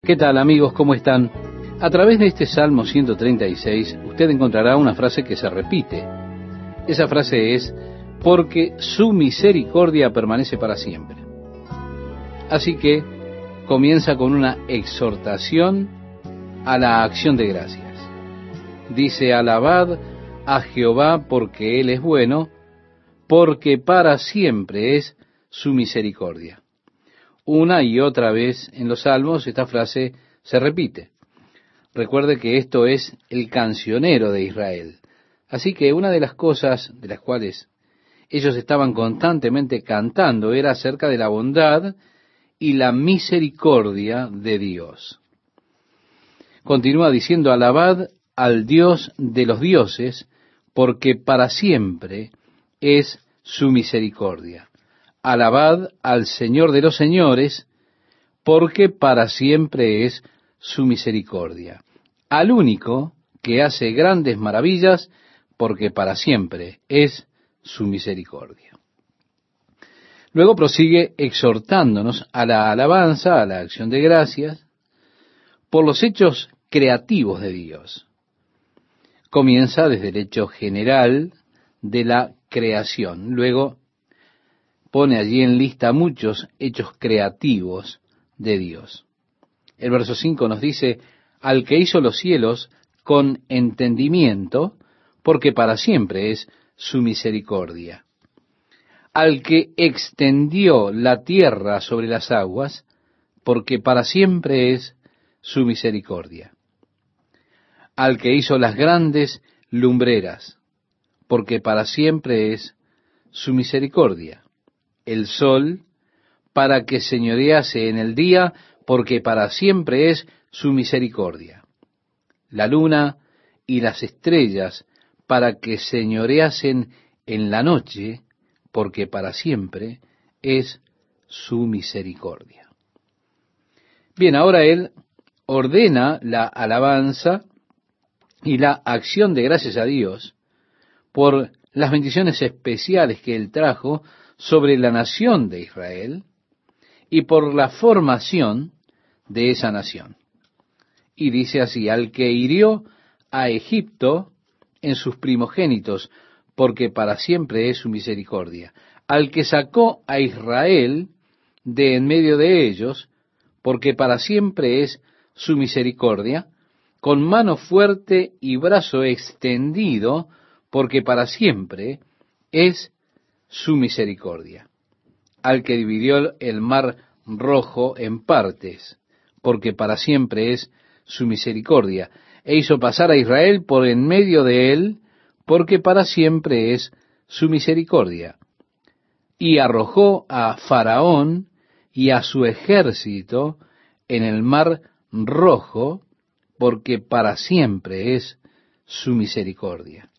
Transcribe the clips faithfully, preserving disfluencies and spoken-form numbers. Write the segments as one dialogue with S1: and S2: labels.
S1: ¿Qué tal, amigos? ¿Cómo están? A través de este Salmo ciento treinta y seis, usted encontrará una frase que se repite. Esa frase es, porque su misericordia permanece para siempre. Así que comienza con una exhortación a la acción de gracias. Dice, alabad a Jehová porque Él es bueno, porque para siempre es su misericordia. Una y otra vez en los Salmos esta frase se repite. Recuerde que esto es el cancionero de Israel. Así que una de las cosas de las cuales ellos estaban constantemente cantando era acerca de la bondad y la misericordia de Dios. Continúa diciendo, alabad al Dios de los dioses, porque para siempre es su misericordia. Alabad al Señor de los señores, porque para siempre es su misericordia. Al único que hace grandes maravillas, porque para siempre es su misericordia. Luego prosigue exhortándonos a la alabanza, a la acción de gracias, por los hechos creativos de Dios. Comienza desde el hecho general de la creación. Luego pone allí en lista muchos hechos creativos de Dios. El verso cinco nos dice, al que hizo los cielos con entendimiento, porque para siempre es su misericordia. Al que extendió la tierra sobre las aguas, porque para siempre es su misericordia. Al que hizo las grandes lumbreras, porque para siempre es su misericordia. El sol, para que señorease en el día, porque para siempre es su misericordia. La luna y las estrellas, para que señoreasen en la noche, porque para siempre es su misericordia. Bien, ahora él ordena la alabanza y la acción de gracias a Dios por las bendiciones especiales que él trajo sobre la nación de Israel y por la formación de esa nación. Y dice así, al que hirió a Egipto en sus primogénitos, porque para siempre es su misericordia. Al que sacó a Israel de en medio de ellos, porque para siempre es su misericordia, con mano fuerte y brazo extendido, porque para siempre es su misericordia. Al que dividió el mar rojo en partes, porque para siempre es su misericordia, e hizo pasar a Israel por en medio de él, porque para siempre es su misericordia. Y arrojó a Faraón y a su ejército en el mar rojo, porque para siempre es su misericordia.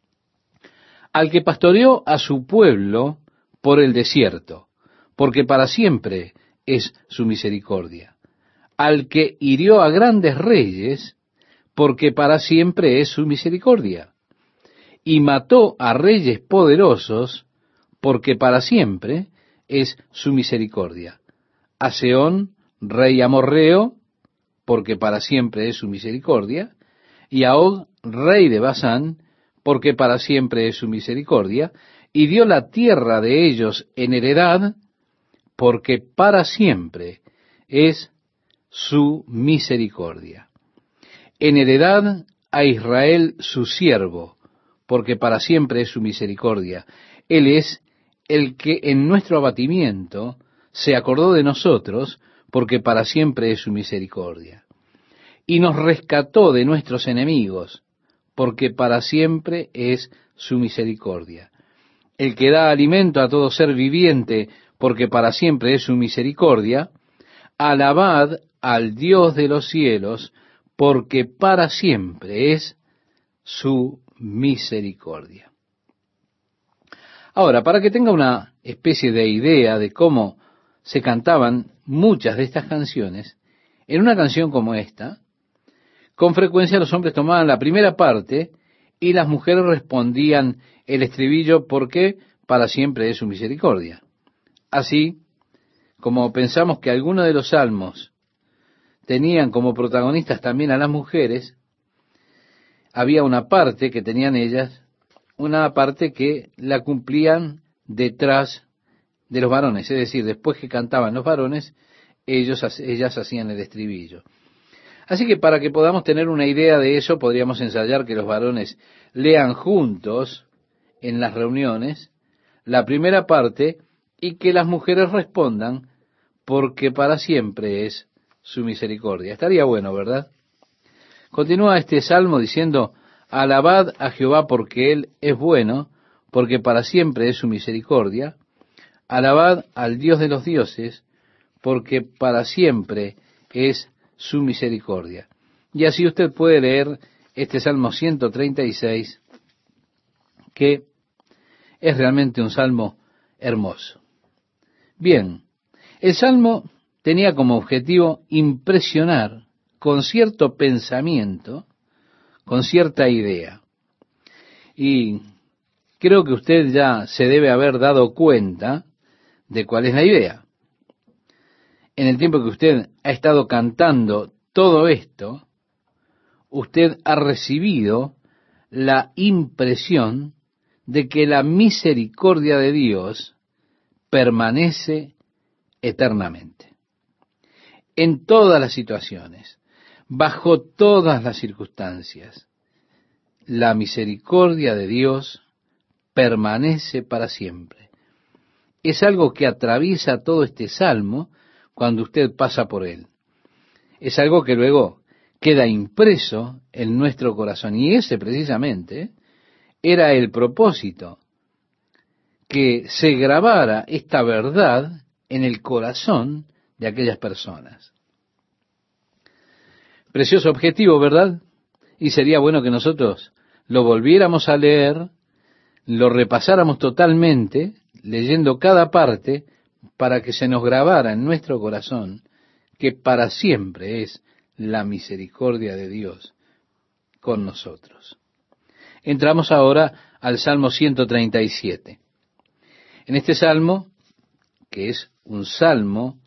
S1: Al que pastoreó a su pueblo por el desierto, porque para siempre es su misericordia. Al que hirió a grandes reyes, porque para siempre es su misericordia. Y mató a reyes poderosos, porque para siempre es su misericordia. A Sehón, rey amorreo, porque para siempre es su misericordia. Y a Og, rey de Basán, porque para siempre es su misericordia, y dio la tierra de ellos en heredad, porque para siempre es su misericordia. En heredad a Israel su siervo, porque para siempre es su misericordia. Él es el que en nuestro abatimiento se acordó de nosotros, porque para siempre es su misericordia. Y nos rescató de nuestros enemigos, porque para siempre es su misericordia. El que da alimento a todo ser viviente, porque para siempre es su misericordia. Alabad al Dios de los cielos, porque para siempre es su misericordia. Ahora, para que tenga una especie de idea de cómo se cantaban muchas de estas canciones, en una canción como esta, con frecuencia los hombres tomaban la primera parte y las mujeres respondían el estribillo porque para siempre es su misericordia. Así, como pensamos que algunos de los salmos tenían como protagonistas también a las mujeres, había una parte que tenían ellas, una parte que la cumplían detrás de los varones, es decir, después que cantaban los varones, ellos, ellas hacían el estribillo. Así que para que podamos tener una idea de eso, podríamos ensayar que los varones lean juntos en las reuniones la primera parte y que las mujeres respondan, porque para siempre es su misericordia. Estaría bueno, ¿verdad? Continúa este salmo diciendo, alabad a Jehová porque Él es bueno, porque para siempre es su misericordia. Alabad al Dios de los dioses, porque para siempre es su misericordia. Y así usted puede leer este Salmo ciento treinta y seis, que es realmente un salmo hermoso. Bien, el salmo tenía como objetivo impresionar con cierto pensamiento, con cierta idea. Y creo que usted ya se debe haber dado cuenta de cuál es la idea. En el tiempo que usted ha estado cantando todo esto, usted ha recibido la impresión de que la misericordia de Dios permanece eternamente. En todas las situaciones, bajo todas las circunstancias, la misericordia de Dios permanece para siempre. Es algo que atraviesa todo este salmo cuando usted pasa por él. Es algo que luego queda impreso en nuestro corazón. Y ese precisamente era el propósito, que se grabara esta verdad en el corazón de aquellas personas. Precioso objetivo, ¿verdad? Y sería bueno que nosotros lo volviéramos a leer, lo repasáramos totalmente, leyendo cada parte, para que se nos grabara en nuestro corazón que para siempre es la misericordia de Dios con nosotros. Entramos ahora al Salmo ciento treinta y siete. En este salmo, que es un salmo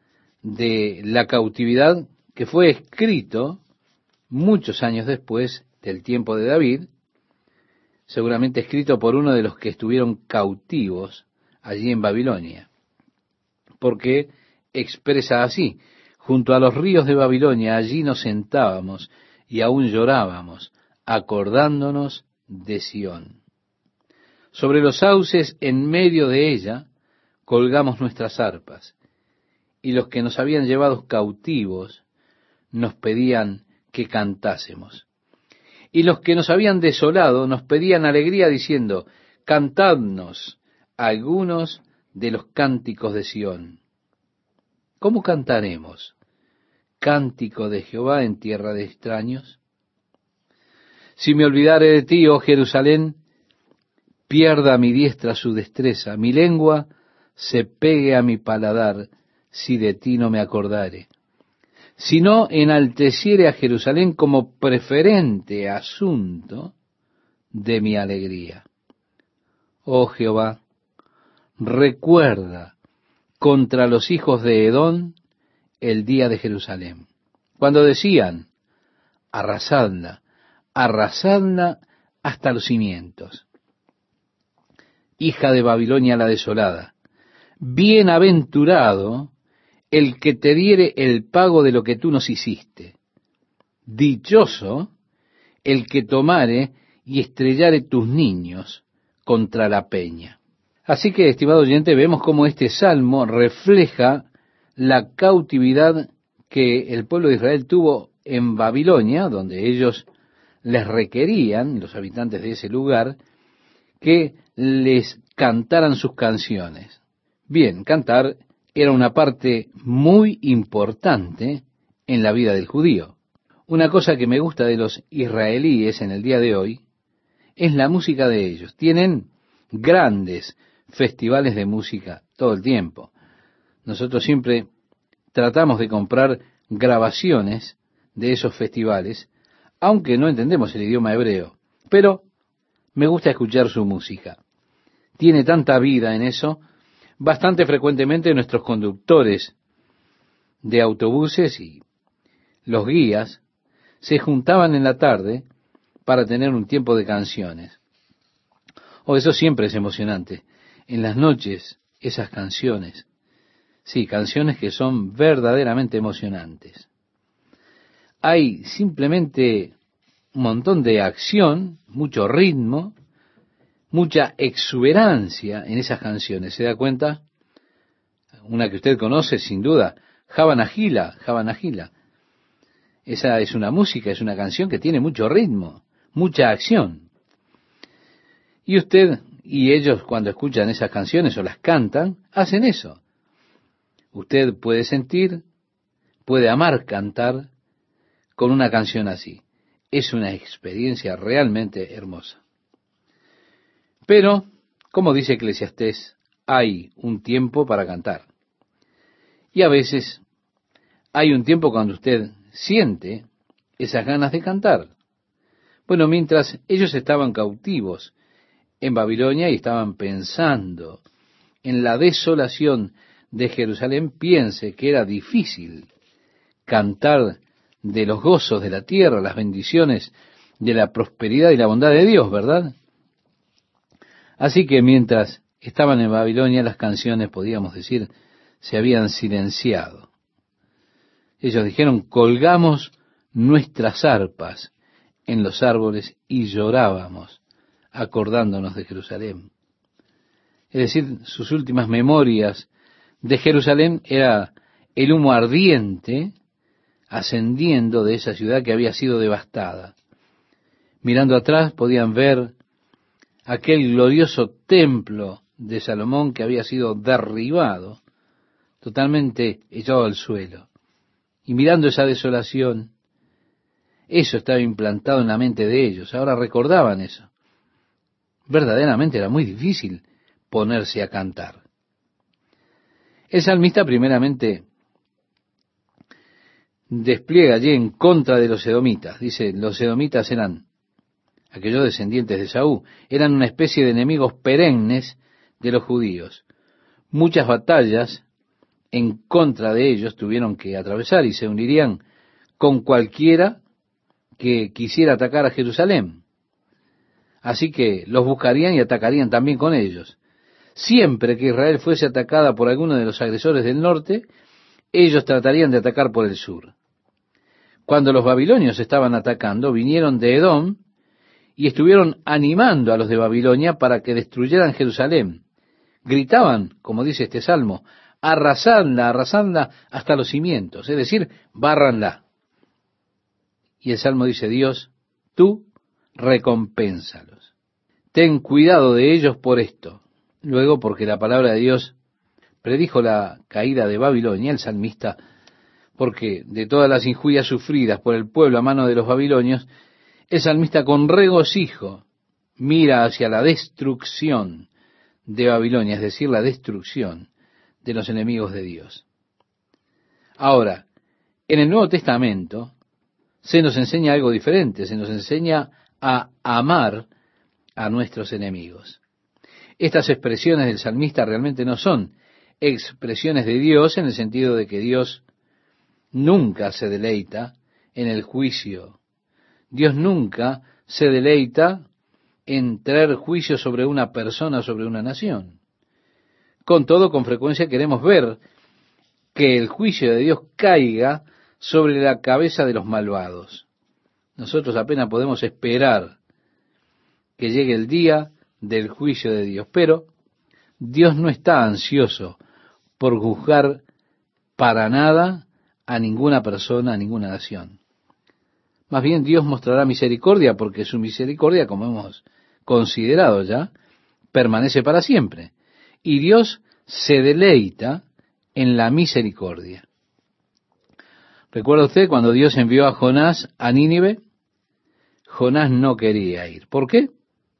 S1: de la cautividad que fue escrito muchos años después del tiempo de David, seguramente escrito por uno de los que estuvieron cautivos allí en Babilonia, porque expresa así, junto a los ríos de Babilonia, allí nos sentábamos y aún llorábamos, acordándonos de Sión. Sobre los sauces en medio de ella colgamos nuestras arpas, y los que nos habían llevado cautivos nos pedían que cantásemos. Y los que nos habían desolado nos pedían alegría diciendo, cantadnos algunos de los cánticos de Sión. ¿Cómo cantaremos? ¿Cántico de Jehová en tierra de extraños? Si me olvidare de ti, oh Jerusalén, pierda mi diestra su destreza, mi lengua se pegue a mi paladar, si de ti no me acordare. Si no enalteciere a Jerusalén como preferente asunto de mi alegría. Oh Jehová, recuerda contra los hijos de Edom el día de Jerusalén, cuando decían, arrasadla, arrasadla hasta los cimientos. Hija de Babilonia la desolada, bienaventurado el que te diere el pago de lo que tú nos hiciste. Dichoso el que tomare y estrellare tus niños contra la peña. Así que, estimado oyente, vemos cómo este salmo refleja la cautividad que el pueblo de Israel tuvo en Babilonia, donde ellos les requerían, los habitantes de ese lugar, que les cantaran sus canciones. Bien, cantar era una parte muy importante en la vida del judío. Una cosa que me gusta de los israelíes en el día de hoy es la música de ellos. Tienen grandes festivales de música todo el tiempo. Nosotros siempre tratamos de comprar grabaciones de esos festivales, aunque no entendemos el idioma hebreo, pero me gusta escuchar su música. Tiene tanta vida en eso. Bastante frecuentemente nuestros conductores de autobuses y los guías, se juntaban en la tarde para tener un tiempo de canciones. Oh, eso siempre es emocionante. En las noches, esas canciones. Sí, canciones que son verdaderamente emocionantes. Hay simplemente un montón de acción, mucho ritmo, mucha exuberancia en esas canciones. ¿Se da cuenta? Una que usted conoce, sin duda, Hava Nagila, Hava Nagila. Esa es una música, es una canción que tiene mucho ritmo, mucha acción. Y usted y ellos, cuando escuchan esas canciones o las cantan, hacen eso. Usted puede sentir, puede amar cantar con una canción así. Es una experiencia realmente hermosa. Pero, como dice Eclesiastés, hay un tiempo para cantar. Y a veces hay un tiempo cuando usted siente esas ganas de cantar. Bueno, mientras ellos estaban cautivos en Babilonia y estaban pensando en la desolación de Jerusalén, piense que era difícil cantar de los gozos de la tierra, las bendiciones de la prosperidad y la bondad de Dios, ¿verdad? Así que mientras estaban en Babilonia, las canciones, podríamos decir, se habían silenciado. Ellos dijeron, colgamos nuestras arpas en los árboles y llorábamos, acordándonos de Jerusalén. Es decir, sus últimas memorias de Jerusalén era el humo ardiente ascendiendo de esa ciudad que había sido devastada. Mirando atrás podían ver aquel glorioso templo de Salomón que había sido derribado, totalmente echado al suelo. Y mirando esa desolación, eso estaba implantado en la mente de ellos. Ahora recordaban eso. Verdaderamente era muy difícil ponerse a cantar. El salmista primeramente despliega allí en contra de los edomitas. Dice, los edomitas eran aquellos descendientes de Saúl, eran una especie de enemigos perennes de los judíos. Muchas batallas en contra de ellos tuvieron que atravesar y se unirían con cualquiera que quisiera atacar a Jerusalén. Así que los buscarían y atacarían también con ellos. Siempre que Israel fuese atacada por alguno de los agresores del norte, ellos tratarían de atacar por el sur. Cuando los babilonios estaban atacando, vinieron de Edom y estuvieron animando a los de Babilonia para que destruyeran Jerusalén. Gritaban, como dice este salmo, arrasadla, arrasadla hasta los cimientos, es decir, bárranla. Y el salmo dice, Dios, tú recompénsalos. Ten cuidado de ellos por esto. Luego, porque la palabra de Dios predijo la caída de Babilonia, el salmista, porque de todas las injurias sufridas por el pueblo a mano de los babilonios, el salmista con regocijo mira hacia la destrucción de Babilonia, es decir, la destrucción de los enemigos de Dios. Ahora, en el Nuevo Testamento se nos enseña algo diferente, se nos enseña a amar a nuestros enemigos. Estas expresiones del salmista realmente no son expresiones de Dios en el sentido de que Dios nunca se deleita en el juicio. Dios nunca se deleita en traer juicio sobre una persona, sobre una nación. Con todo, con frecuencia queremos ver que el juicio de Dios caiga sobre la cabeza de los malvados. Nosotros apenas podemos esperar que llegue el día del juicio de Dios, pero Dios no está ansioso por juzgar para nada a ninguna persona, a ninguna nación. Más bien Dios mostrará misericordia porque su misericordia, como hemos considerado ya, permanece para siempre. Y Dios se deleita en la misericordia. ¿Recuerda usted cuando Dios envió a Jonás a Nínive? Jonás no quería ir. ¿Por qué?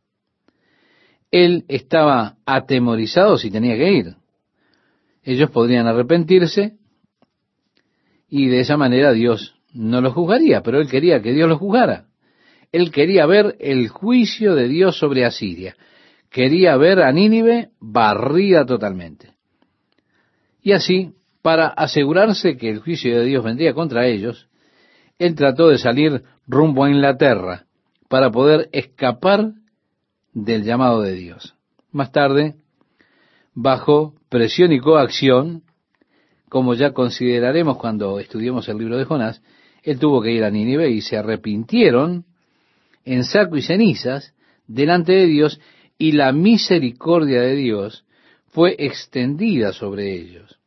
S1: Él estaba atemorizado si tenía que ir. Ellos podrían arrepentirse y de esa manera Dios no los juzgaría, pero él quería que Dios los juzgara. Él quería ver el juicio de Dios sobre Asiria. Quería ver a Nínive barrida totalmente. Y así, para asegurarse que el juicio de Dios vendría contra ellos, él trató de salir rumbo a Inglaterra para poder escapar del llamado de Dios. Más tarde, bajo presión y coacción, como ya consideraremos cuando estudiemos el libro de Jonás, él tuvo que ir a Nínive y se arrepintieron en saco y cenizas delante de Dios, y la misericordia de Dios fue extendida sobre ellos.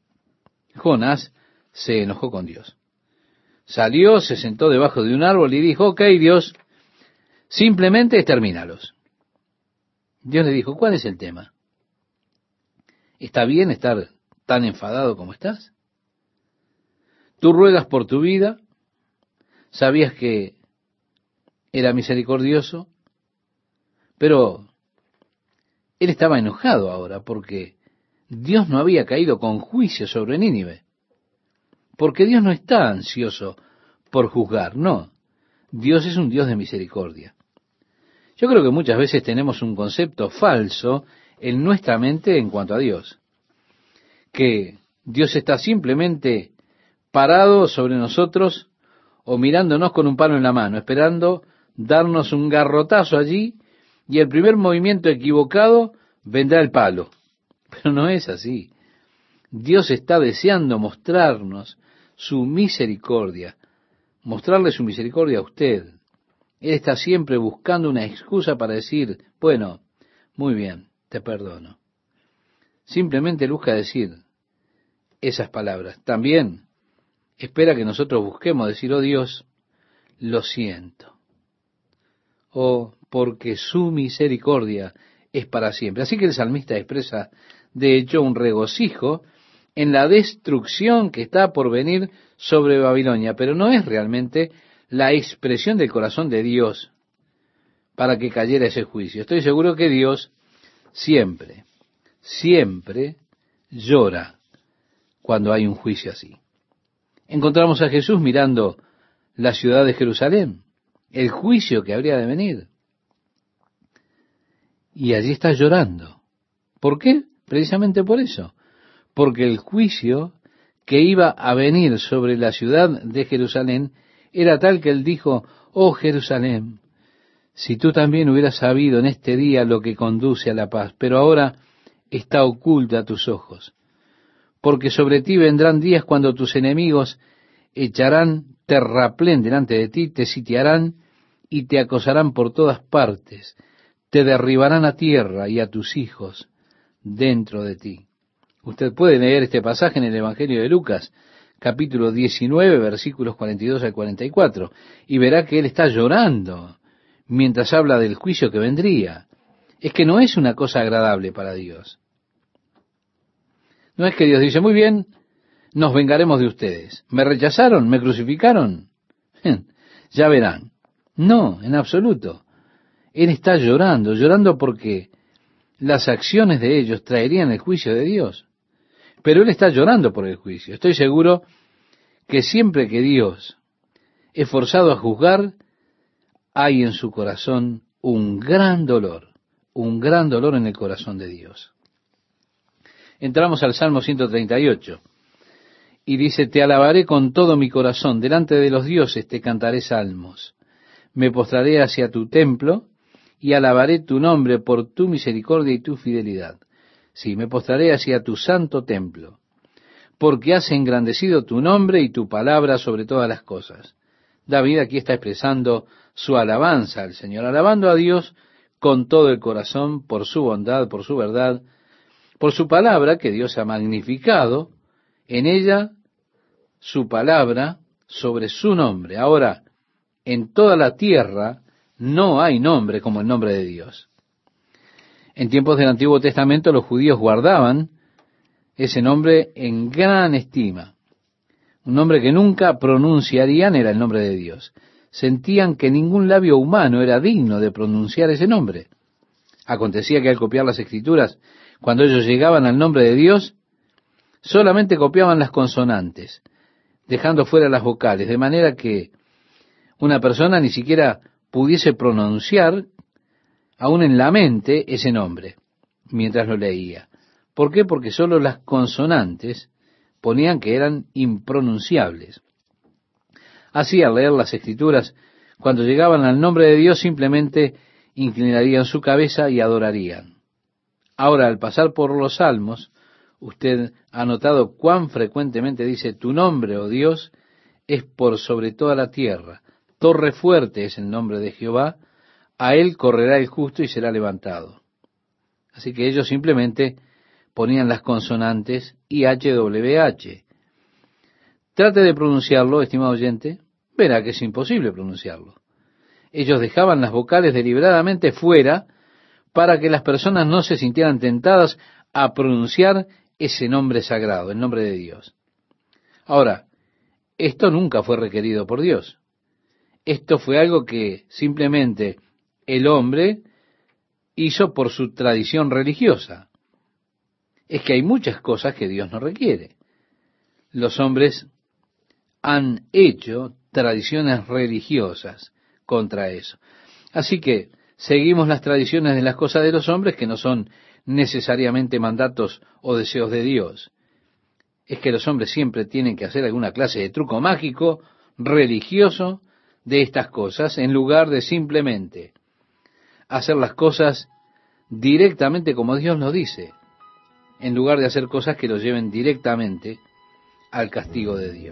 S1: Jonás se enojó con Dios. Salió, se sentó debajo de un árbol y dijo: ok, Dios, simplemente extermínalos. Dios le dijo: ¿cuál es el tema? ¿Está bien estar tan enfadado como estás? Tú ruegas por tu vida, sabías que era misericordioso, pero él estaba enojado ahora porque Dios no había caído con juicio sobre Nínive. Porque Dios no está ansioso por juzgar, no. Dios es un Dios de misericordia. Yo creo que muchas veces tenemos un concepto falso en nuestra mente en cuanto a Dios. Que Dios está simplemente parado sobre nosotros o mirándonos con un palo en la mano, esperando darnos un garrotazo allí, y el primer movimiento equivocado vendrá el palo. Pero no es así. Dios está deseando mostrarnos su misericordia, mostrarle su misericordia a usted. Él está siempre buscando una excusa para decir: bueno, muy bien, te perdono. Simplemente Él busca decir esas palabras. También espera que nosotros busquemos decir: oh Dios, lo siento. Oh, porque su misericordia es para siempre. Así que el salmista expresa, de hecho, un regocijo en la destrucción que está por venir sobre Babilonia, pero no es realmente la expresión del corazón de Dios para que cayera ese juicio. Estoy seguro que Dios siempre, siempre llora cuando hay un juicio así. Encontramos a Jesús mirando la ciudad de Jerusalén, el juicio que habría de venir, y allí está llorando. ¿Por qué? Precisamente por eso. Porque el juicio que iba a venir sobre la ciudad de Jerusalén era tal que él dijo: oh Jerusalén, si tú también hubieras sabido en este día lo que conduce a la paz, pero ahora está oculta a tus ojos. Porque sobre ti vendrán días cuando tus enemigos echarán terraplén delante de ti, te sitiarán y te acosarán por todas partes, te derribarán a tierra y a tus hijos dentro de ti. Usted puede leer este pasaje en el Evangelio de Lucas, capítulo diecinueve, versículos cuarenta y dos al cuarenta y cuatro, y verá que él está llorando mientras habla del juicio que vendría. Es que no es una cosa agradable para Dios. No es que Dios dice: muy bien, nos vengaremos de ustedes. ¿Me rechazaron? ¿Me crucificaron? Ya verán. No, en absoluto. Él está llorando, llorando porque las acciones de ellos traerían el juicio de Dios. Pero él está llorando por el juicio. Estoy seguro que siempre que Dios es forzado a juzgar, hay en su corazón un gran dolor, un gran dolor en el corazón de Dios. Entramos al Salmo ciento treinta y ocho, y dice: te alabaré con todo mi corazón, delante de los dioses te cantaré salmos. Me postraré hacia tu templo, y alabaré tu nombre por tu misericordia y tu fidelidad. Sí, me postraré hacia tu santo templo, porque has engrandecido tu nombre y tu palabra sobre todas las cosas. David aquí está expresando su alabanza al Señor, alabando a Dios con todo el corazón, por su bondad, por su verdad, por su palabra que Dios ha magnificado, en ella su palabra sobre su nombre. Ahora, en toda la tierra no hay nombre como el nombre de Dios. En tiempos del Antiguo Testamento los judíos guardaban ese nombre en gran estima. Un nombre que nunca pronunciarían era el nombre de Dios. Sentían que ningún labio humano era digno de pronunciar ese nombre. Acontecía que al copiar las Escrituras, cuando ellos llegaban al nombre de Dios, solamente copiaban las consonantes, dejando fuera las vocales, de manera que una persona ni siquiera pudiese pronunciar aún en la mente ese nombre mientras lo leía. ¿Por qué? Porque solo las consonantes ponían que eran impronunciables. Así, al leer las Escrituras, cuando llegaban al nombre de Dios, simplemente inclinarían su cabeza y adorarían. Ahora, al pasar por los Salmos, usted ha notado cuán frecuentemente dice, tu nombre, oh Dios, es por sobre toda la tierra. Torre fuerte es el nombre de Jehová, a él correrá el justo y será levantado. Así que ellos simplemente ponían las consonantes I H W H. Trate de pronunciarlo, estimado oyente, verá que es imposible pronunciarlo. Ellos dejaban las vocales deliberadamente fuera para que las personas no se sintieran tentadas a pronunciar ese nombre sagrado, el nombre de Dios. Ahora, esto nunca fue requerido por Dios. Esto fue algo que simplemente el hombre hizo por su tradición religiosa. Es que hay muchas cosas que Dios no requiere. Los hombres han hecho tradiciones religiosas contra eso. Así que seguimos las tradiciones de las cosas de los hombres que no son necesariamente mandatos o deseos de Dios. Es que los hombres siempre tienen que hacer alguna clase de truco mágico, religioso, de estas cosas, en lugar de simplemente hacer las cosas directamente como Dios lo dice, en lugar de hacer cosas que los lleven directamente al castigo de Dios.